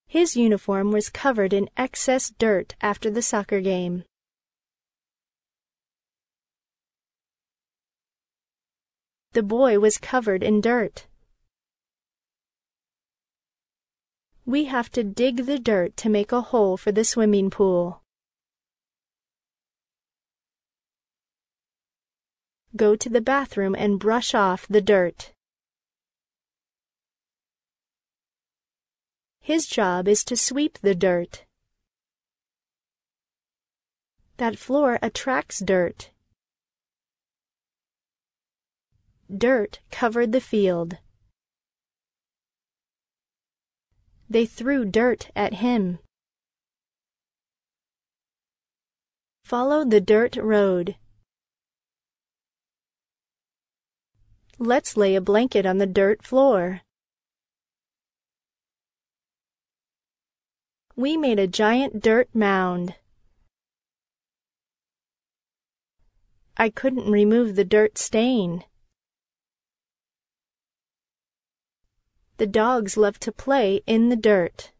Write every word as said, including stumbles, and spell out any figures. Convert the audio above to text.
His uniform was covered in excess dirt after the soccer game. The boy was covered in dirt. We have to dig the dirt to make a hole for the swimming pool. Go to the bathroom and brush off the dirt. His job is to sweep the dirt. That floor attracts dirt. Dirt covered the field. They threw dirt at him. Follow the dirt road. Let's lay a blanket on the dirt floor. We made a giant dirt mound. I couldn't remove the dirt stain. The dogs love to play in the dirt.